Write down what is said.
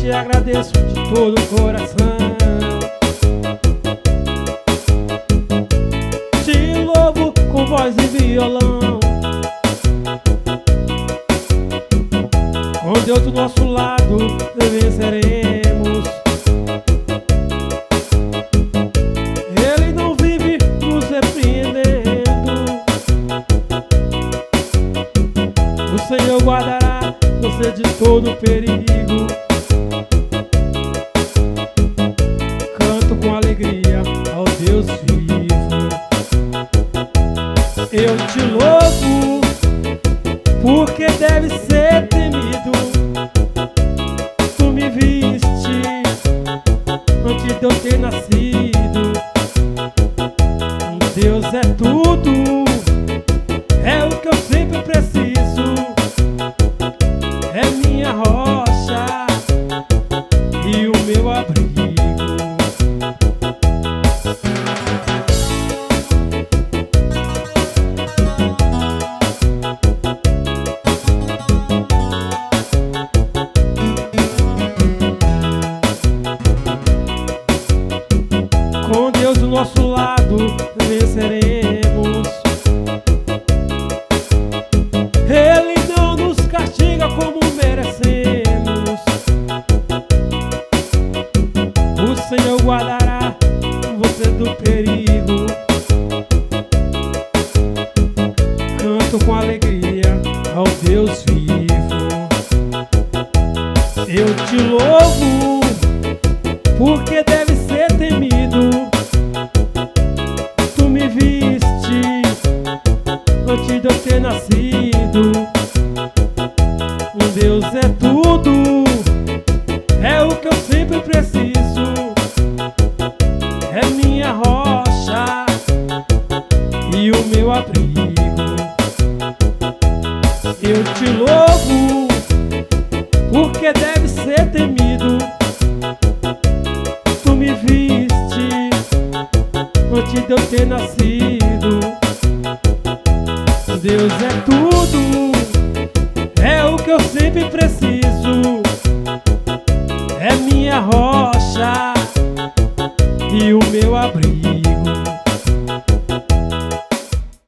te agradeço de todo o coração. Te louvo com voz e violão. Com Deus do nosso lado venceremos. Ele não vive nos repreendendo. O Senhor guardará você de todo perigo. Canto com alegria ao Deus vivo. Eu te louvo porque deve ser temido. Tu me viste antes de eu ter nascido. Deus é tudo, é o que eu sempre preciso. É minha rocha e o meu abrigo. Com Deus do nosso lado venceremos. Ele não nos castiga como merecemos. O Senhor guardará você do perigo. Canto com alegria ao Deus vivo. Eu te louvo porque deve ser temido. Tu me viste antes de eu ter nascido. Deus é tudo, é o que eu sempre preciso. É minha rocha e o meu abrigo. Eu te louvo porque deve ser temido. Tu me viste antes de eu ter nascido. Deus é tudo, é o que eu sempre preciso. É minha rocha e o meu abrigo.